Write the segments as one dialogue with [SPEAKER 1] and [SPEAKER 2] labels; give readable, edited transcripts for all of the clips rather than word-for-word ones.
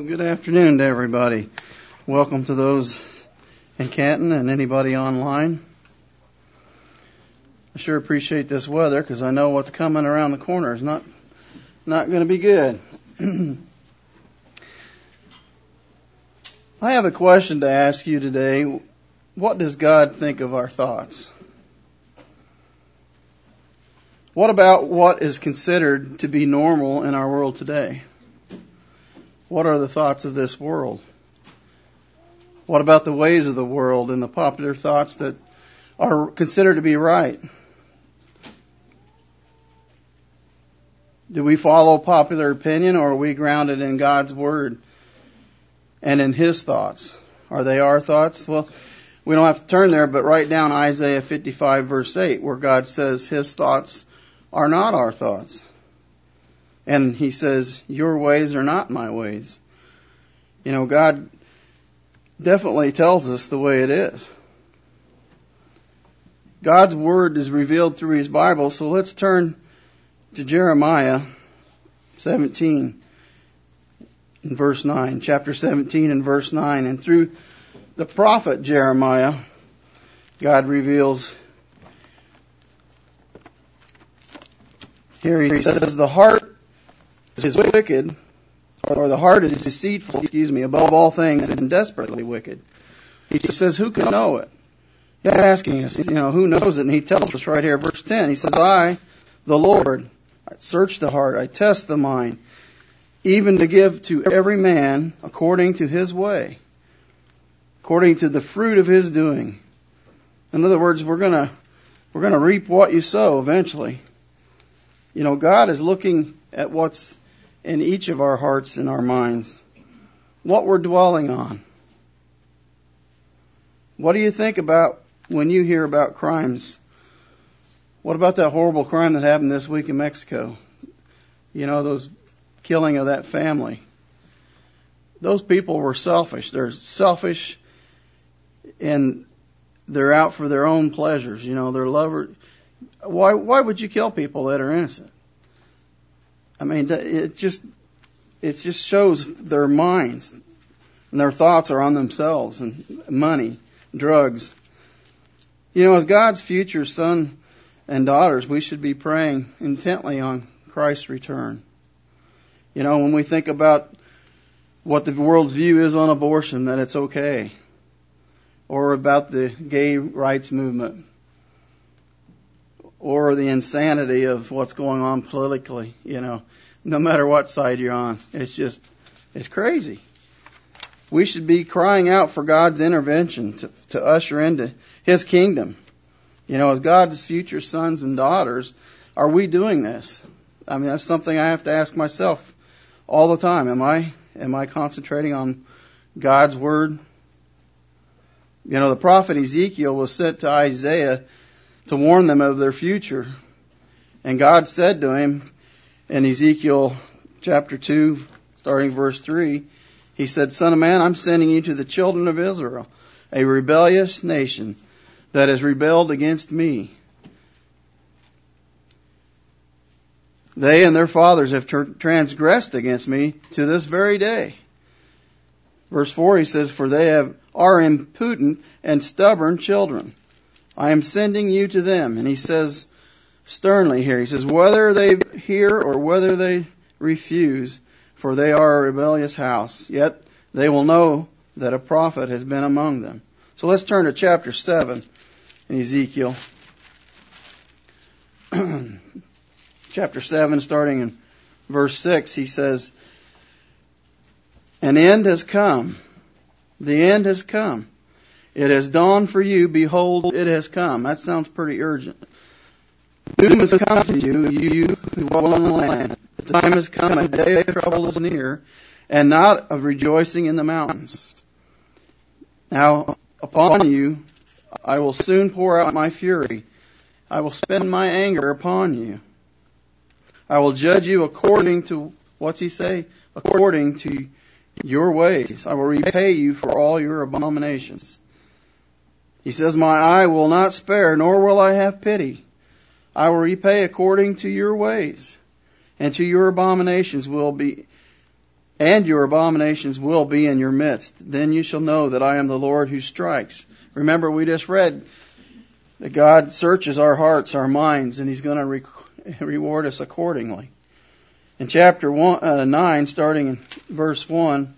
[SPEAKER 1] Good afternoon to everybody. Welcome to those in Canton and anybody online. I sure appreciate this weather because I know what's coming around the corner is not going to be good. I have a question to ask you today. What does God think of our thoughts? What about what is considered to be normal in our world today? What are the thoughts of this world? What about the ways of the world and the popular thoughts that are considered to be right? Do we follow popular opinion, or are we grounded in God's Word and in His thoughts? Are they our thoughts? Well, we don't have to turn there, but write down Isaiah 55 verse 8, where God says His thoughts are not our thoughts. And He says, your ways are not my ways. You know, God definitely tells us the way it is. God's Word is revealed through His Bible, so let's turn to Jeremiah 17 in verse 9. Chapter 17 and verse 9. And through the prophet Jeremiah, God reveals. Here He says, the heart is wicked, or the heart is deceitful, above all things and desperately wicked. He says, who can know it? He's asking us, who knows it? And He tells us right here, verse 10. He says, I, the Lord, I search the heart, I test the mind, even to give to every man according to his way, according to the fruit of his doing. In other words, we're gonna reap what you sow eventually. God is looking at what's in each of our hearts and our minds, what we're dwelling on. What do you think about when you hear about crimes? What about that horrible crime that happened this week in Mexico? Those killing of that family. Those people were selfish. They're selfish and they're out for their own pleasures. They're lovers. Why would you kill people that are innocent? I mean, it just shows their minds and their thoughts are on themselves and money, drugs. As God's future son and daughters, we should be praying intently on Christ's return. When we think about what the world's view is on abortion, that it's okay, or about the gay rights movement, or the insanity of what's going on politically, no matter what side you're on. It's crazy. We should be crying out for God's intervention to usher into His kingdom. As God's future sons and daughters, are we doing this? I mean, that's something I have to ask myself all the time. Am I concentrating on God's Word? The prophet Ezekiel was sent to Isaiah to warn them of their future. And God said to him in Ezekiel chapter 2, starting verse 3, He said, Son of man, I'm sending you to the children of Israel, a rebellious nation that has rebelled against me. They and their fathers have transgressed against me to this very day. Verse 4, he says, For they are impudent and stubborn children. I am sending you to them. And he says sternly here, he says, whether they hear or whether they refuse, for they are a rebellious house, yet they will know that a prophet has been among them. So let's turn to chapter 7 in Ezekiel. Chapter 7, starting in verse 6, he says, An end has come. The end has come. It has dawned for you. Behold, it has come. That sounds pretty urgent. Doom has come to you, you who dwell in the land. The time has come, a day of trouble is near, and not of rejoicing in the mountains. Now, upon you, I will soon pour out my fury. I will spend my anger upon you. I will judge you according to, what's he say? According to your ways. I will repay you for all your abominations. He says, my eye will not spare, nor will I have pity. I will repay according to your ways, and to your abominations will be and your abominations will be in your midst. Then you shall know that I am the Lord who strikes. Remember, we just read that God searches our hearts, our minds, and He's going to reward us accordingly. In chapter 9, starting in verse 1,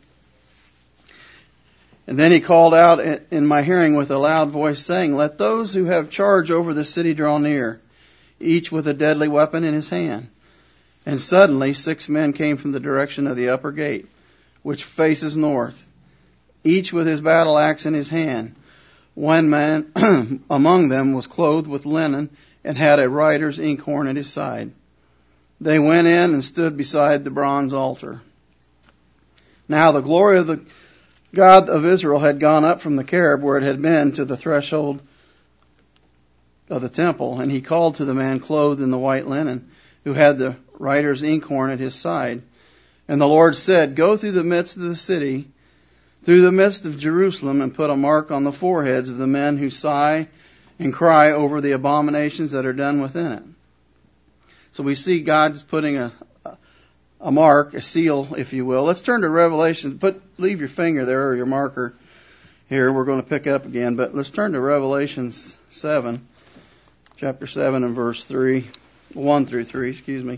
[SPEAKER 1] and then he called out in my hearing with a loud voice, saying, Let those who have charge over the city draw near, each with a deadly weapon in his hand. And suddenly 6 men came from the direction of the upper gate, which faces north, each with his battle axe in his hand. One man among them was clothed with linen and had a writer's inkhorn at his side. They went in and stood beside the bronze altar. Now the glory of the God of Israel had gone up from the cherub where it had been to the threshold of the temple, and he called to the man clothed in the white linen, who had the writer's inkhorn at his side. And the Lord said, Go through the midst of the city, through the midst of Jerusalem, and put a mark on the foreheads of the men who sigh and cry over the abominations that are done within it. So we see God's putting a mark, a seal, if you will. Let's turn to Revelation. Leave your finger there or your marker here. We're going to pick up again, but let's turn to Revelation 7, chapter 7 and verse 3, 1 through 3, excuse me.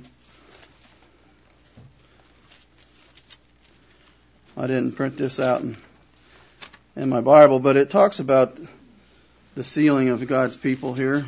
[SPEAKER 1] I didn't print this out in my Bible, but it talks about the sealing of God's people here.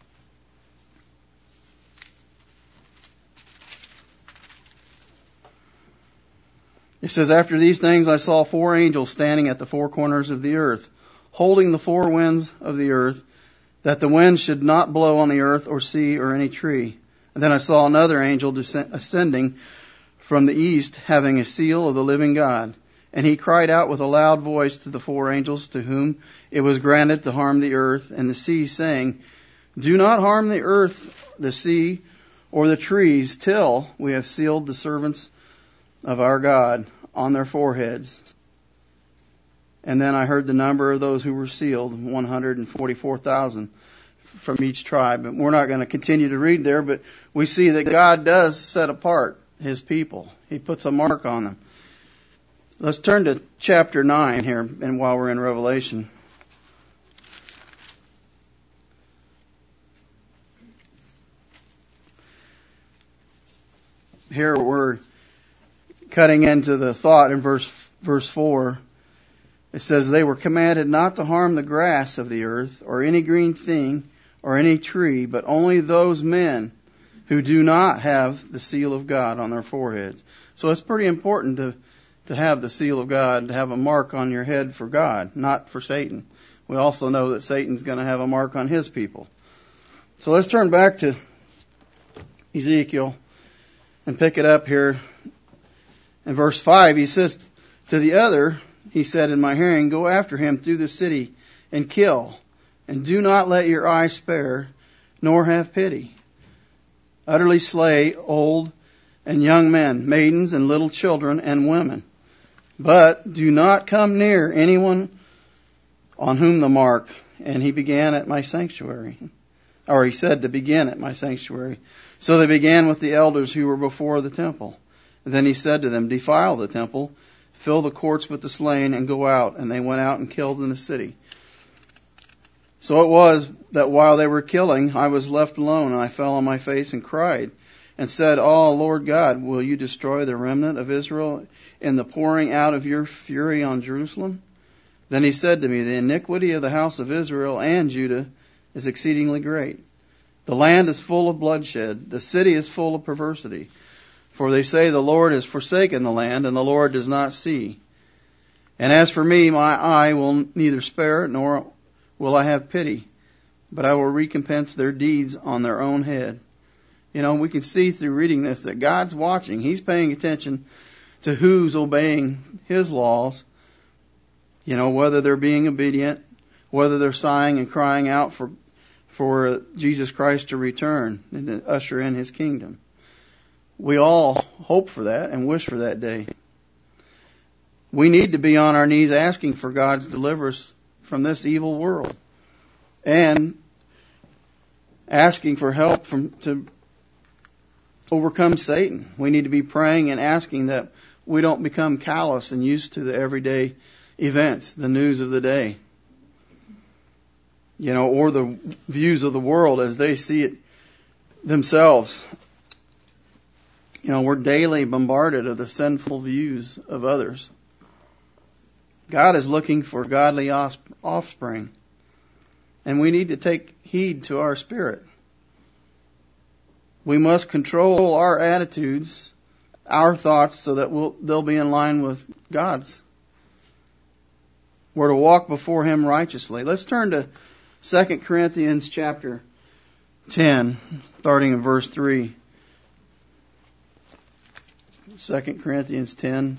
[SPEAKER 1] It says, After these things I saw 4 angels standing at the 4 corners of the earth, holding the 4 winds of the earth, that the wind should not blow on the earth or sea or any tree. And then I saw another angel ascending from the east, having a seal of the living God. And he cried out with a loud voice to the 4 angels to whom it was granted to harm the earth and the sea, saying, Do not harm the earth, the sea, or the trees, till we have sealed the servants of our God on their foreheads. And then I heard the number of those who were sealed, 144,000 from each tribe. And we're not going to continue to read there, but we see that God does set apart His people. He puts a mark on them. Let's turn to chapter 9 here, and while we're in Revelation. Here we're cutting into the thought in verse 4. It says, They were commanded not to harm the grass of the earth, or any green thing, or any tree, but only those men who do not have the seal of God on their foreheads. So it's pretty important to have the seal of God, to have a mark on your head for God, not for Satan. We also know that Satan's going to have a mark on his people. So let's turn back to Ezekiel and pick it up here. In verse 5, he says, To the other, he said in my hearing, Go after him through the city and kill, and do not let your eye spare, nor have pity. Utterly slay old and young men, maidens and little children and women. But do not come near anyone on whom the mark. And he began at my sanctuary. Or he said to begin at my sanctuary. So they began with the elders who were before the temple. And then he said to them, Defile the temple, fill the courts with the slain, and go out. And they went out and killed in the city. So it was that while they were killing, I was left alone, and I fell on my face and cried, and said, Oh, Lord God, will you destroy the remnant of Israel in the pouring out of your fury on Jerusalem? Then he said to me, The iniquity of the house of Israel and Judah is exceedingly great. The land is full of bloodshed. The city is full of perversity. For they say the Lord has forsaken the land, and the Lord does not see. And as for me, my eye will neither spare, nor will I have pity, but I will recompense their deeds on their own head. You know, we can see through reading this that God's watching. He's paying attention to who's obeying His laws. You know, whether they're being obedient, whether they're sighing and crying out for Jesus Christ to return and to usher in His kingdom. We all hope for that and wish for that day. We need to be on our knees asking for God's deliverance from this evil world and asking for help to overcome Satan. We need to be praying and asking that we don't become callous and used to the everyday events, the news of the day, or the views of the world as they see it themselves. We're daily bombarded of the sinful views of others. God is looking for godly offspring, and we need to take heed to our spirit. We must control our attitudes, our thoughts, so that they'll be in line with God's. We're to walk before Him righteously. Let's turn to 2 Corinthians chapter 10, starting in verse 3. 2 Corinthians 10.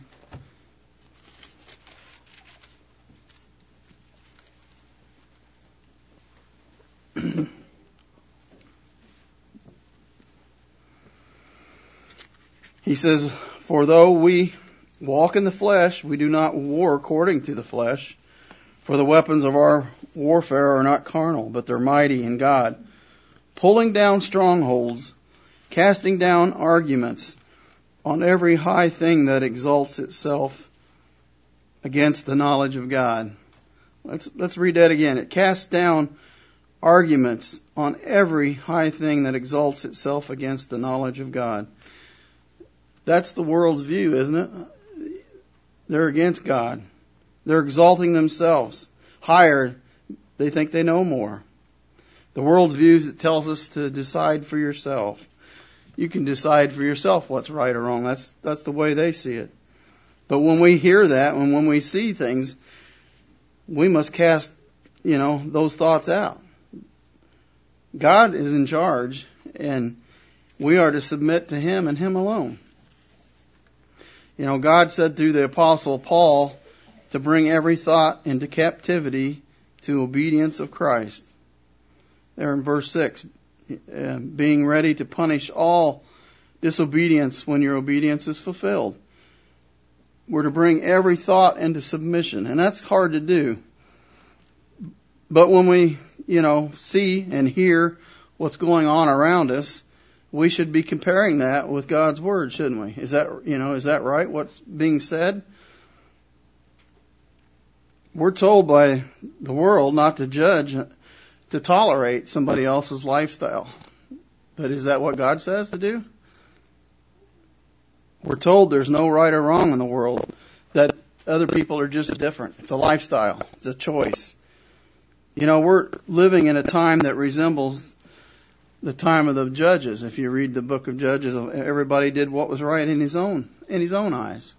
[SPEAKER 1] He says, "For though we walk in the flesh, we do not war according to the flesh. For the weapons of our warfare are not carnal, but they're mighty in God, pulling down strongholds, casting down arguments on every high thing that exalts itself against the knowledge of God." Let's read that again. It casts down arguments on every high thing that exalts itself against the knowledge of God. That's the world's view, isn't it? They're against God. They're exalting themselves higher. They think they know more. The world's view it tells us to decide for yourself. You can decide for yourself what's right or wrong. That's the way they see it. But when we hear that, and when we see things, we must cast, those thoughts out. God is in charge, and we are to submit to Him and Him alone. God said through the Apostle Paul to bring every thought into captivity to obedience of Christ. There in verse 6, being ready to punish all disobedience when your obedience is fulfilled. We're to bring every thought into submission, and that's hard to do. But when we, see and hear what's going on around us, we should be comparing that with God's Word, shouldn't we? Is that right, what's being said? We're told by the world not to judge, to tolerate somebody else's lifestyle. But is that what God says to do? We're told there's no right or wrong in the world, that other people are just different. It's a lifestyle. It's a choice. We're living in a time that resembles the time of the judges. If you read the book of Judges, everybody did what was right in his own eyes.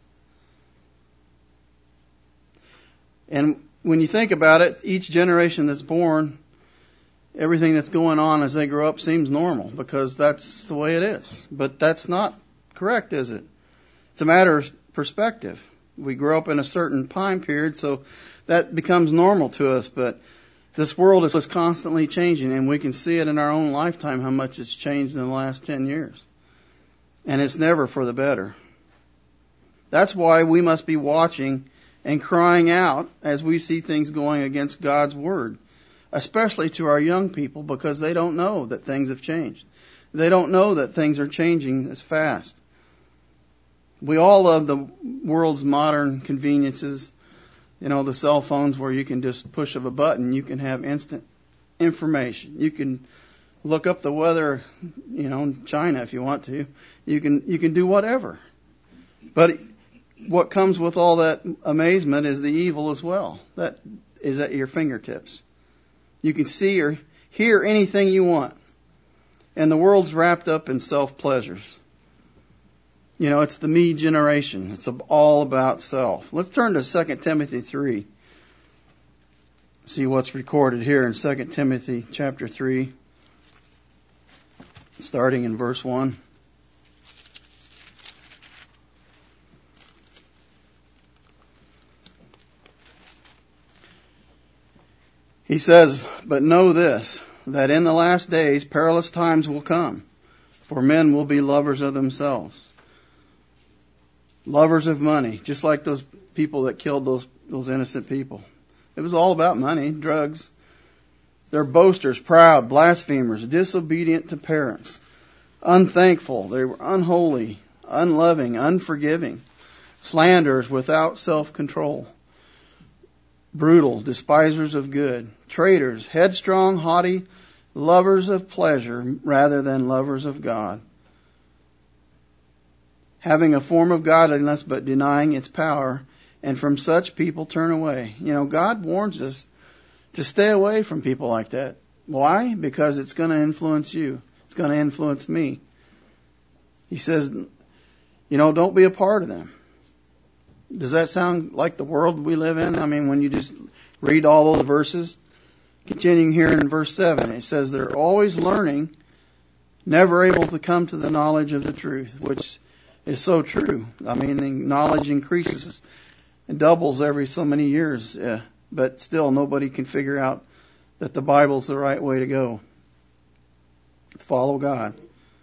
[SPEAKER 1] And when you think about it, each generation that's born, everything that's going on as they grow up seems normal because that's the way it is. But that's not correct, is it? It's a matter of perspective. We grow up in a certain time period, so that becomes normal to us. But this world is constantly changing, and we can see it in our own lifetime how much it's changed in the last 10 years. And it's never for the better. That's why we must be watching and crying out as we see things going against God's Word, especially to our young people, because they don't know that things have changed. They don't know that things are changing as fast. We all love the world's modern conveniences. The cell phones where you can just push of a button, you can have instant information. You can look up the weather, in China if you want to. You can do whatever. But what comes with all that amazement is the evil as well. That is at your fingertips. You can see or hear anything you want. And the world's wrapped up in self-pleasures. It's the me generation. It's all about self. Let's turn to 2 Timothy 3. See what's recorded here in 2 Timothy chapter 3, starting in verse 1. He says, "But know this, that in the last days perilous times will come, for men will be lovers of themselves, lovers of money," just like those people that killed those innocent people. It was all about money, drugs. They're boasters, proud, blasphemers, disobedient to parents, unthankful. They were unholy, unloving, unforgiving, slanderers without self-control, brutal, despisers of good, traitors, headstrong, haughty, lovers of pleasure rather than lovers of God, having a form of godliness but denying its power, and from such people turn away. You know, God warns us to stay away from people like that. Why? Because it's going to influence you. It's going to influence me. He says, you know, don't be a part of them. Does that sound like the world we live in? I mean, when you just read all those verses, continuing here in verse 7, it says they're always learning, never able to come to the knowledge of the truth, which is so true. I mean, the knowledge increases and doubles every so many years, but still nobody can figure out that the Bible's the right way to go. Follow God.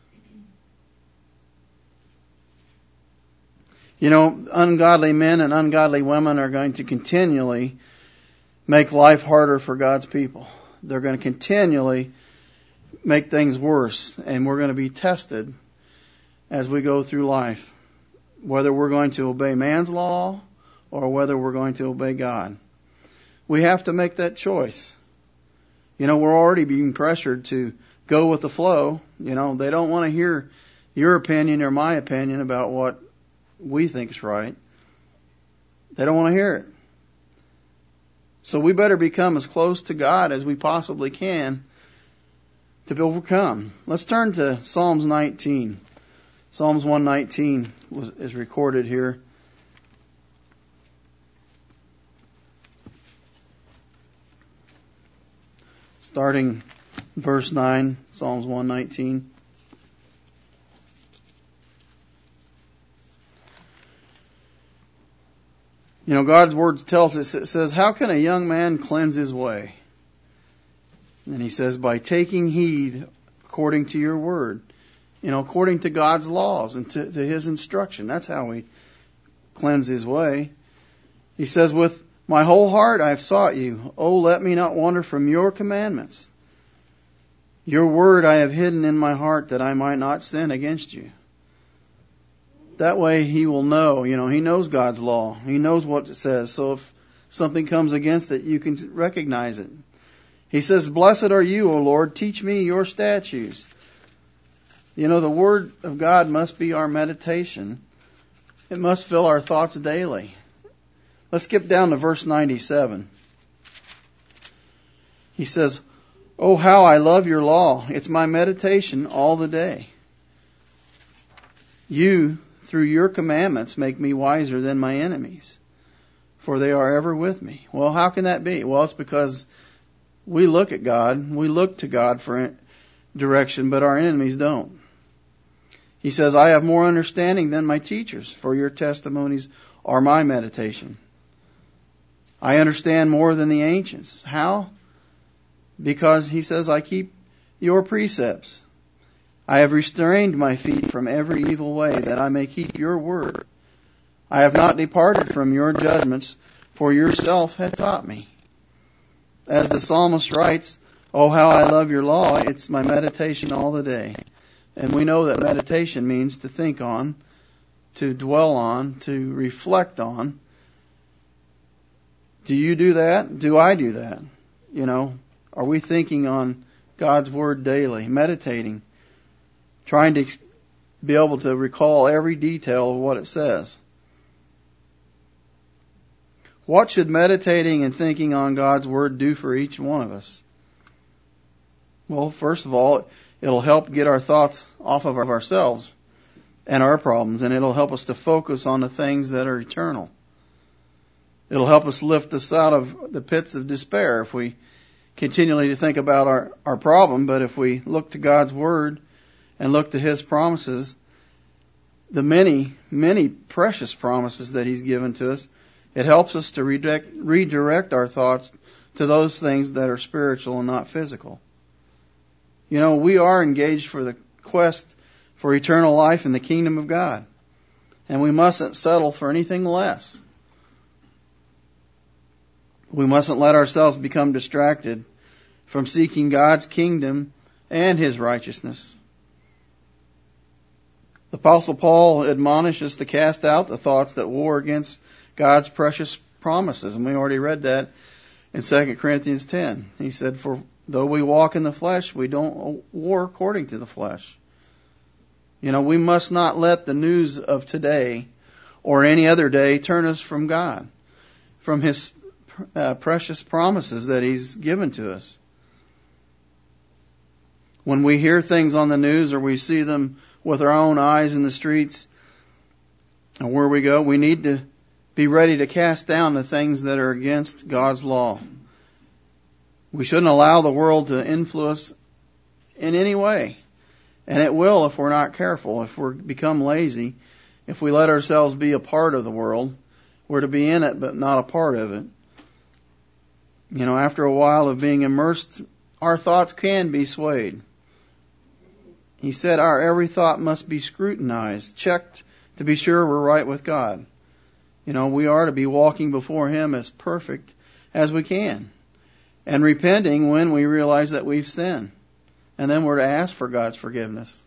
[SPEAKER 1] You know, ungodly men and ungodly women are going to continually make life harder for God's people. They're going to continually make things worse, and we're going to be tested as we go through life, whether we're going to obey man's law or whether we're going to obey God. We have to make that choice. You know, we're already being pressured to go with the flow. You know, they don't want to hear your opinion or my opinion about what we think is right. They don't want to hear it. So we better become as close to God as we possibly can to overcome. Let's turn to Psalms 19. Psalms 119 is recorded here. Starting verse 9, Psalms 119. You know, God's Word tells us, it says, how can a young man cleanse his way? And he says, by taking heed according to your word. You know, according to God's laws and to his instruction. That's how we cleanse his way. He says, with my whole heart I have sought you. Oh, let me not wander from your commandments. Your word I have hidden in my heart that I might not sin against you. That way he will know, you know, he knows God's law. He knows what it says. So if something comes against it, you can recognize it. He says, blessed are you, O Lord. Teach me your statutes. You know, the Word of God must be our meditation. It must fill our thoughts daily. Let's skip down to verse 97. He says, oh, how I love your law. It's my meditation all the day. You, through your commandments, make me wiser than my enemies, for they are ever with me. Well, how can that be? Well, it's because we look at God, we look to God for direction, but our enemies don't. He says, I have more understanding than my teachers, for your testimonies are my meditation. I understand more than the ancients. How? Because he says, I keep your precepts. I have restrained my feet from every evil way, that I may keep your word. I have not departed from your judgments, for yourself have taught me. As the psalmist writes, oh, how I love your law. It's my meditation all the day. And we know that meditation means to think on, to dwell on, to reflect on. Do you do that? Do I do that? You know, are we thinking on God's word daily, meditating, trying to be able to recall every detail of what it says? What should meditating and thinking on God's Word do for each one of us? Well, first of all, it'll help get our thoughts off of ourselves and our problems, and it'll help us to focus on the things that are eternal. It'll help us lift us out of the pits of despair if we continually think about our problem, but if we look to God's Word and look to His promises, the many, many precious promises that He's given to us, it helps us to redirect our thoughts to those things that are spiritual and not physical. You know, we are engaged for the quest for eternal life in the kingdom of God. And we mustn't settle for anything less. We mustn't let ourselves become distracted from seeking God's kingdom and His righteousness. The Apostle Paul admonishes to cast out the thoughts that war against God's precious promises. And we already read that in 2 Corinthians 10. He said, for though we walk in the flesh, we don't war according to the flesh. You know, we must not let the news of today or any other day turn us from God, from His precious promises that He's given to us. When we hear things on the news or we see them with our own eyes in the streets and where we go, we need to be ready to cast down the things that are against God's law. We shouldn't allow the world to influence in any way. And it will if we're not careful, if we become lazy, if we let ourselves be a part of the world. We're to be in it but not a part of it. You know, after a while of being immersed, our thoughts can be swayed. He said our every thought must be scrutinized, checked to be sure we're right with God. You know, we are to be walking before Him as perfect as we can and repenting when we realize that we've sinned. And then we're to ask for God's forgiveness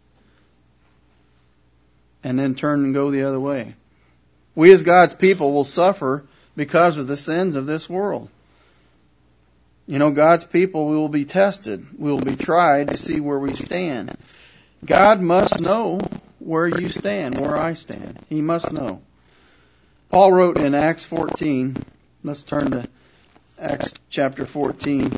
[SPEAKER 1] and then turn and go the other way. We as God's people will suffer because of the sins of this world. You know, God's people, we will be tested. We will be tried to see where we stand. God must know where you stand, where I stand. He must know. Paul wrote in Acts 14. Let's turn to Acts chapter 14.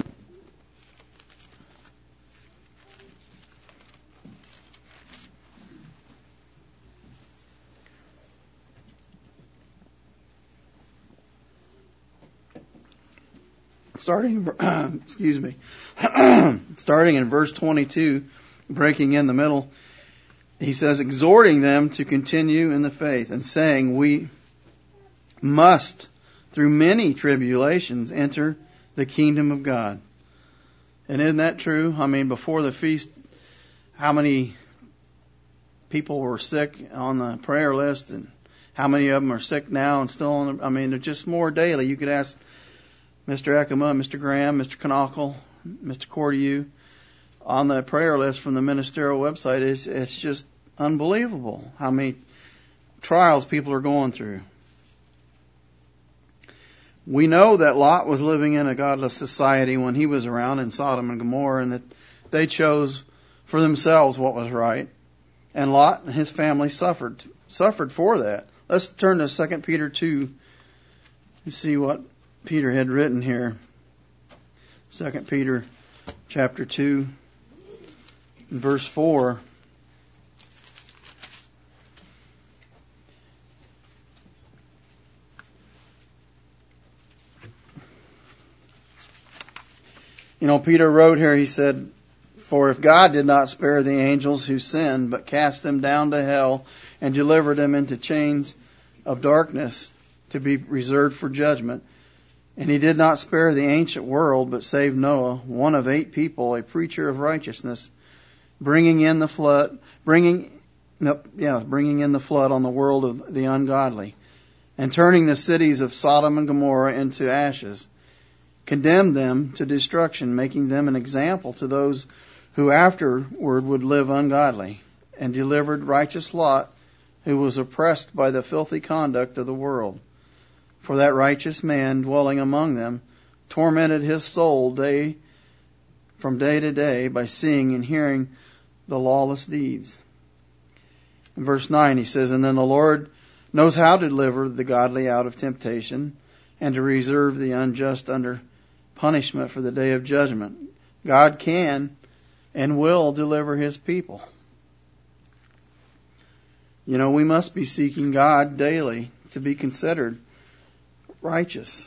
[SPEAKER 1] Starting in verse 22, breaking in the middle, he says, exhorting them to continue in the faith and saying, we must, through many tribulations, enter the kingdom of God. And isn't that true? I mean, before the feast, how many people were sick on the prayer list and how many of them are sick now and still on the, I mean, there's just more daily. You could ask Mr. Ekema, Mr. Graham, Mr. Knockle, Mr. Cordieu on the prayer list from the ministerial website. It's just unbelievable how many trials people are going through. We know that Lot was living in a godless society when he was around in Sodom and Gomorrah, and that they chose for themselves what was right. And Lot and his family suffered for that. Let's turn to 2 Peter 2 and see what Peter had written here. 2 Peter chapter 2 and verse 4. You know, Peter wrote here, he said, for if God did not spare the angels who sinned, but cast them down to hell and delivered them into chains of darkness to be reserved for judgment, and He did not spare the ancient world, but saved Noah, one of 8 people, a preacher of righteousness, bringing in the flood on the world of the ungodly, and turning the cities of Sodom and Gomorrah into ashes, condemned them to destruction, making them an example to those who afterward would live ungodly, and delivered righteous Lot, who was oppressed by the filthy conduct of the world. For that righteous man dwelling among them tormented his soul from day to day by seeing and hearing the lawless deeds. In verse 9 he says, and then the Lord knows how to deliver the godly out of temptation and to reserve the unjust under punishment for the day of judgment. God can and will deliver His people. You know, we must be seeking God daily to be considered righteous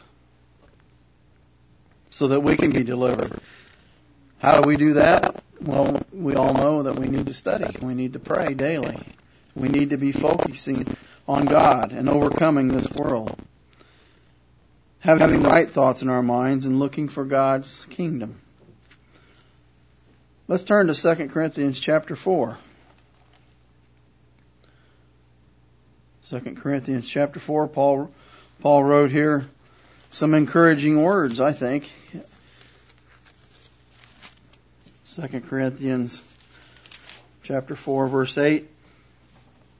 [SPEAKER 1] so that we can be delivered. How do we do that? Well, we all know that we need to study. We need to pray daily. We need to be focusing on God and overcoming this world. Having right thoughts in our minds and looking for God's kingdom. Let's turn to 2 Corinthians chapter 4. 2 Corinthians chapter 4, Paul wrote here some encouraging words, I think. 2 Corinthians chapter 4, verse 8.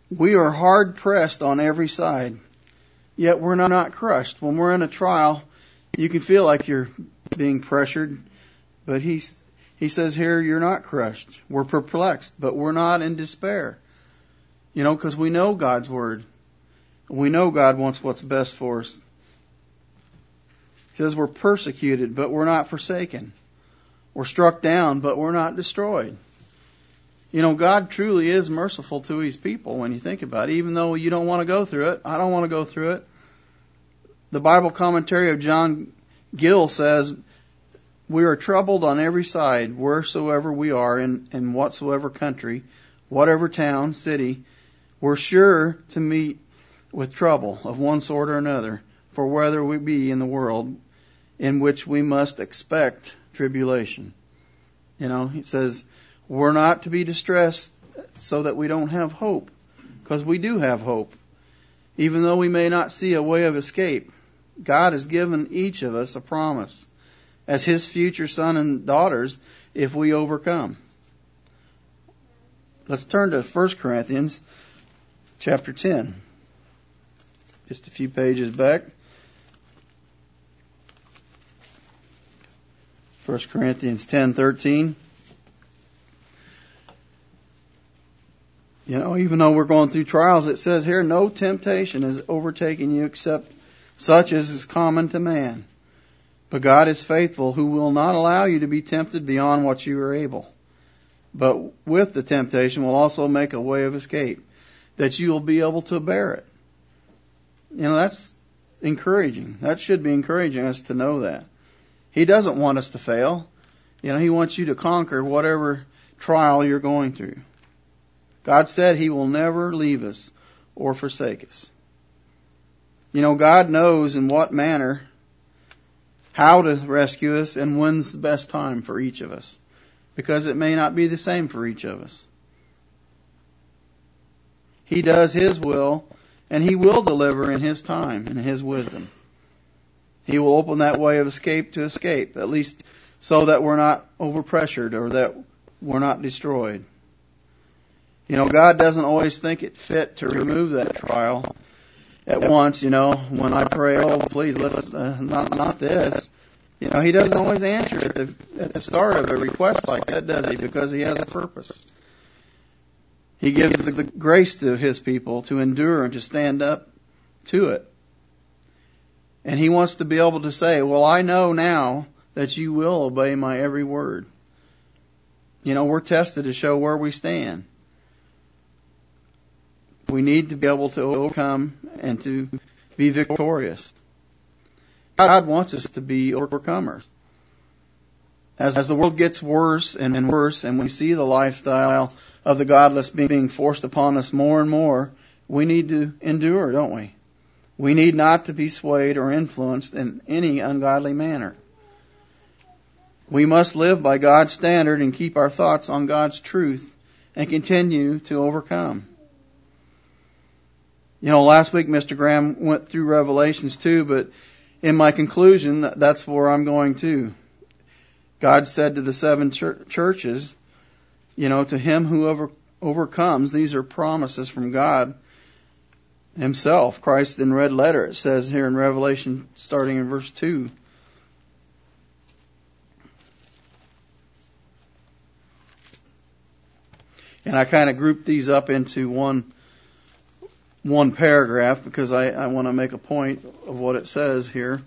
[SPEAKER 1] We are hard pressed on every side, yet we're not crushed. When we're in a trial, you can feel like you're being pressured, but he says here, you're not crushed. We're perplexed, but we're not in despair. Because we know God's Word. We know God wants what's best for us. He says we're persecuted, but we're not forsaken. We're struck down, but we're not destroyed. God truly is merciful to His people when you think about it. Even though you don't want to go through it, I don't want to go through it. The Bible commentary of John Gill says, we are troubled on every side, wheresoever we are, in whatsoever country, whatever town, city, we're sure to meet with trouble of one sort or another, for whether we be in the world in which we must expect tribulation. He says, we're not to be distressed so that we don't have hope, because we do have hope. Even though we may not see a way of escape, God has given each of us a promise as His future son and daughters if we overcome. Let's turn to 1 Corinthians chapter 10. Just a few pages back. 1 Corinthians 10:13. Even though we're going through trials, it says here, no temptation is overtaking you except such as is common to man. But God is faithful, who will not allow you to be tempted beyond what you are able. But with the temptation will also make a way of escape, that you will be able to bear it. That's encouraging. That should be encouraging us to know that. He doesn't want us to fail. He wants you to conquer whatever trial you're going through. God said He will never leave us or forsake us. God knows in what manner, how to rescue us, and when's the best time for each of us. Because it may not be the same for each of us. He does His will, and He will deliver in His time and His wisdom. He will open that way of escape to escape, at least so that we're not overpressured or that we're not destroyed. God doesn't always think it fit to remove that trial at once. When I pray, oh, please, let's not this. He doesn't always answer at the start of a request like that, does He? Because He has a purpose. He gives the grace to His people to endure and to stand up to it. And He wants to be able to say, well, I know now that you will obey my every word. We're tested to show where we stand. We need to be able to overcome and to be victorious. God wants us to be overcomers. As the world gets worse and worse, and we see the lifestyle of the godless being forced upon us more and more, we need to endure, don't we? We need not to be swayed or influenced in any ungodly manner. We must live by God's standard and keep our thoughts on God's truth and continue to overcome. Last week Mr. Graham went through Revelations 2, but in my conclusion, that's where I'm going to. God said to the 7 churches, to him who overcomes, these are promises from God Himself, Christ in red letter, it says here in Revelation, starting in verse 2. And I kind of grouped these up into one paragraph because I want to make a point of what it says here.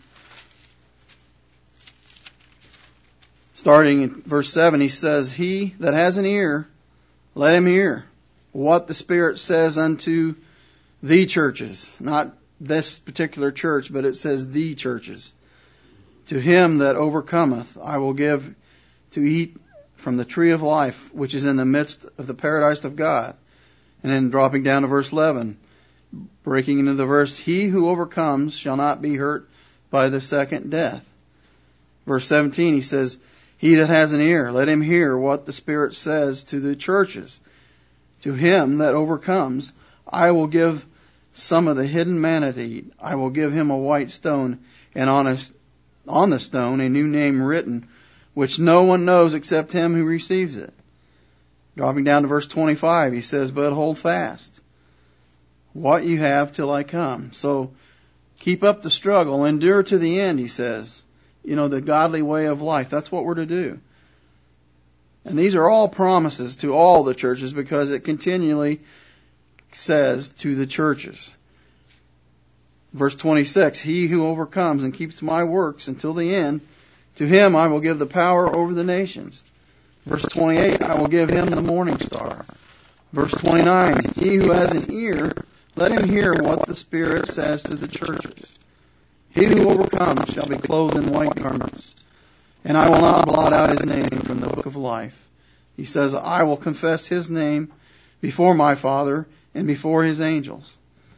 [SPEAKER 1] Starting in verse 7, he says, he that has an ear, let him hear what the Spirit says unto the churches. Not this particular church, but it says the churches. To him that overcometh, I will give to eat from the tree of life, which is in the midst of the paradise of God. And then dropping down to verse 11, breaking into the verse, he who overcomes shall not be hurt by the second death. Verse 17, he says, he that has an ear, let him hear what the Spirit says to the churches. To him that overcomes, I will give some of the hidden manna to eat. I will give him a white stone, and on the stone a new name written, which no one knows except him who receives it. Dropping down to verse 25, he says, but hold fast what you have till I come. So keep up the struggle. Endure to the end, he says. The godly way of life. That's what we're to do. And these are all promises to all the churches because it continually says to the churches. Verse 26, he who overcomes and keeps my works until the end, to him I will give the power over the nations. Verse 28, I will give him the morning star. Verse 29, he who has an ear, let him hear what the Spirit says to the churches. He who overcomes shall be clothed in white garments, and I will not blot out his name from the book of life. He says, I will confess his name before my Father and before his angels.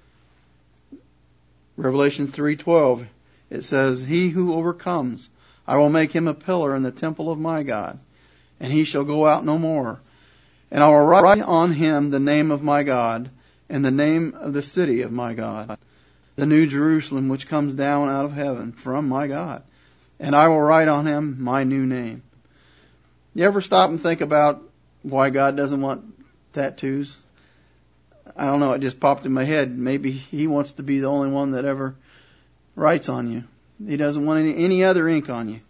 [SPEAKER 1] Revelation 3:12, it says, he who overcomes, I will make him a pillar in the temple of my God, and he shall go out no more. And I will write on him the name of my God, and the name of the city of my God, the new Jerusalem which comes down out of heaven from my God. And I will write on him my new name. You ever stop and think about why God doesn't want tattoos? I don't know, it just popped in my head. Maybe he wants to be the only one that ever writes on you. He doesn't want any other ink on you.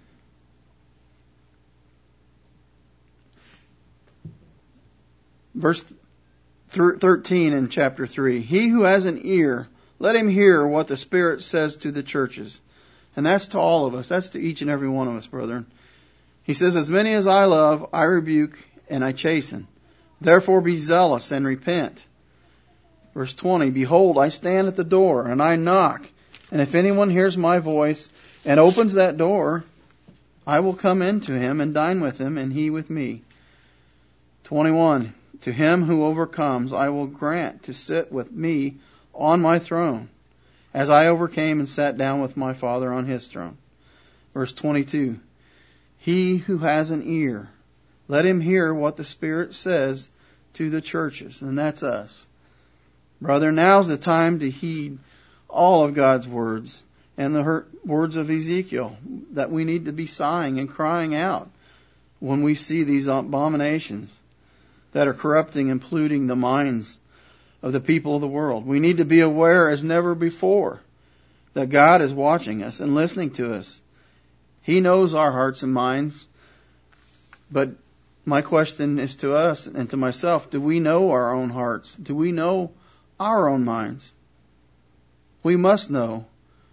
[SPEAKER 1] Verse 13 in chapter 3. He who has an ear, let him hear what the Spirit says to the churches. And that's to all of us. That's to each and every one of us, brethren. He says, as many as I love, I rebuke and I chasten. Therefore be zealous and repent. Verse 20, behold, I stand at the door and I knock. And if anyone hears my voice and opens that door, I will come into him and dine with him and he with me. 21, to him who overcomes, I will grant to sit with me on my throne, as I overcame and sat down with my Father on his throne. Verse 22, he who has an ear, let him hear what the Spirit says to the churches. And that's us. Brother, now's the time to heed all of God's words and the words of Ezekiel, that we need to be sighing and crying out when we see these abominations that are corrupting and polluting the minds of the people of the world. We need to be aware as never before that God is watching us and listening to us. He knows our hearts and minds. But my question is to us and to myself, do we know our own hearts? Do we know our own minds? We must know.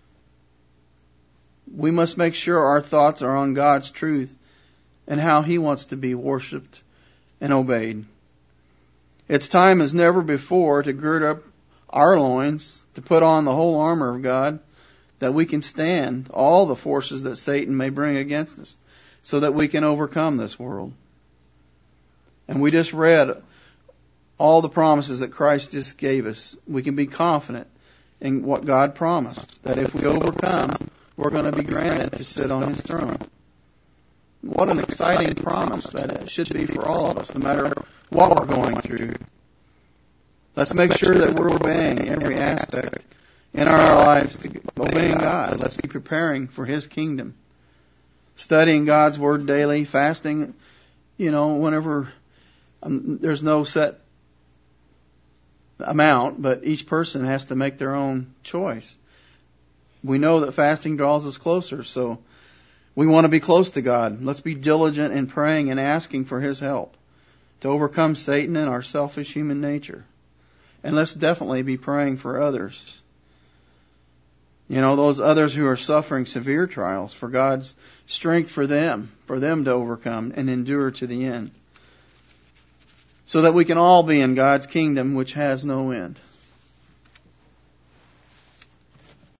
[SPEAKER 1] We must make sure our thoughts are on God's truth and how He wants to be worshipped and obeyed. It's time as never before to gird up our loins, to put on the whole armor of God, that we can stand all the forces that Satan may bring against us, so that we can overcome this world. And we just read all the promises that Christ just gave us. We can be confident in what God promised, that if we overcome, we're going to be granted to sit on His throne. What an exciting promise that it should be for all of us, no matter what we're going through. Let's make sure that we're obeying every aspect in our lives, to obeying God. Let's be preparing for His kingdom. Studying God's Word daily, fasting, whenever there's no set amount, but each person has to make their own choice. We know that fasting draws us closer, so we want to be close to God. Let's be diligent in praying and asking for His help to overcome Satan and our selfish human nature. And let's definitely be praying for others. Those others who are suffering severe trials, for God's strength for them to overcome and endure to the end, so that we can all be in God's kingdom which has no end.